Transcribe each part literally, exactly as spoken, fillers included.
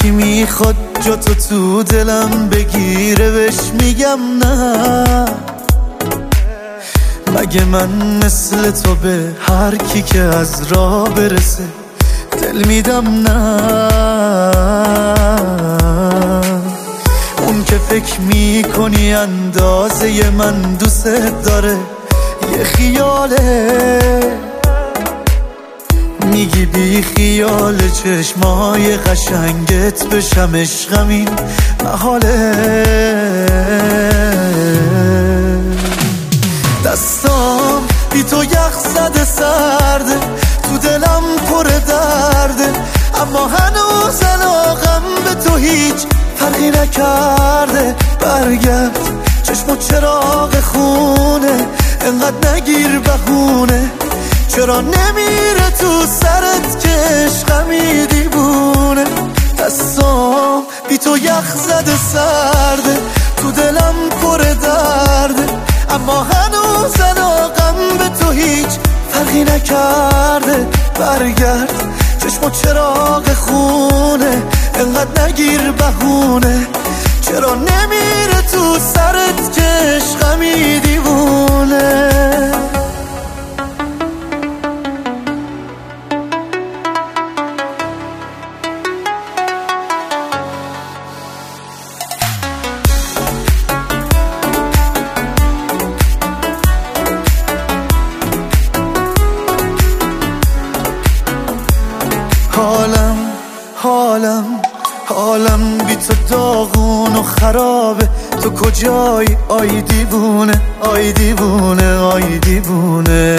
کی میخواد جا تو تو دلم بگیره بهش میگم نه. مگه من مثل تو به هر کی که از راه برسه دل میدم نه؟ اون که فکر میکنی اندازه من دوست داره یه خیاله، میگی بی خیال چشمای قشنگت بشم عشقم این محاله. دستام بی تو یخ زده سرده، تو دلم پر درده، اما هنوز علاقم به تو هیچ فرقی نکرده. برگرد چشم و چراغ خونه، انقدر نگیر بهونه، چرا نمیره تو سرت که عشقمی دیوونه. دستام بی تو یخ زده سرده، تو دلم پر درده، اما هنوز علاقم به تو هیچ فرقی نکرده. برگرد چشم و چراغ خونه، انقدر نگیر بهونه، چرا نمیره تو سرت که عشقمی دیوونه. حالم حالم حالم بی تو داغون و خرابه، تو کجایی آی دیوونه آی دیوونه آی دیوونه.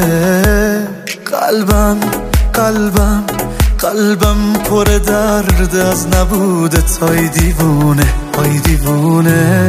قلبم قلبم قلبم پر درد از نبودت آی دیوونه آی دیوونه.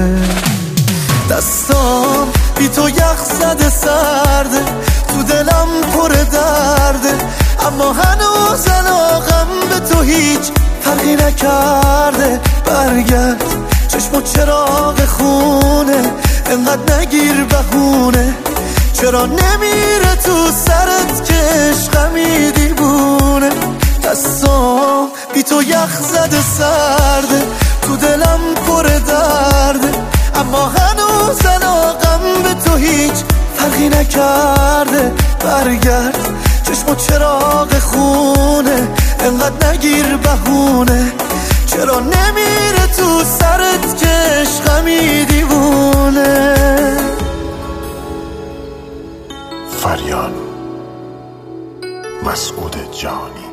دستام بی تو یخ زده سرده، تو دلم پر درده، اما هنوز علاقم به تو هیچ فرقی نکرده. برگرد چشم و چراغ خونه، انقدر نگیر بهونه، چرا نمیره تو سرت که عشقمی دیوونه. دستام بی تو یخ زده سرده، تو دلم پر درده، اما هنوز علاقم به تو هیچ فرقی نکرده. برگرد چشم و چراغ خونه، انقدر نگیر بهونه، چرا نمیره تو سرت که عشقمی دیوونه. فریان مسعود جانی.